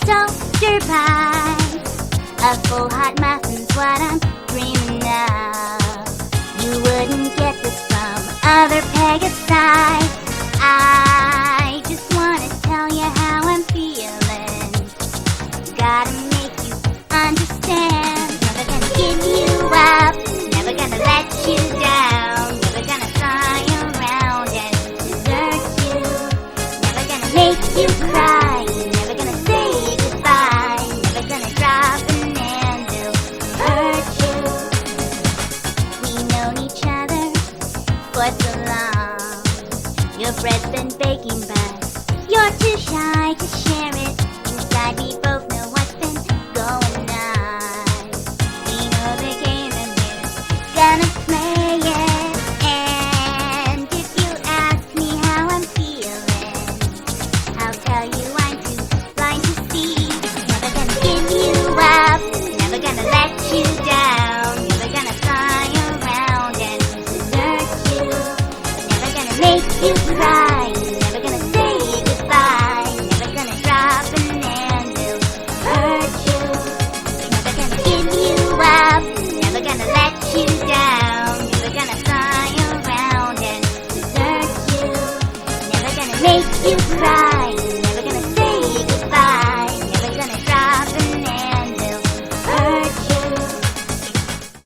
toaster pie. A full hot muffin's what I'm dreaming of. You wouldn't get this from other Pegasi. I just wanna tell you how I'm feeling. Gotta make you understand. Never gonna give you up, never gonna let you down, never gonna fly around and desert you, never gonna make you cry, never gonna say goodbye, never gonna drop an hand to hurt you. We've known each other for so long. Your bread's been baking, but you're too shy to share it. Inside we both know what's been going on. We know the game and we're gonna play it. And if you ask me how I'm feeling, I'll tell you I'm too blind to see. Never gonna give you up, never gonna let you down, never gonna fly around and desert you, never gonna make you cry.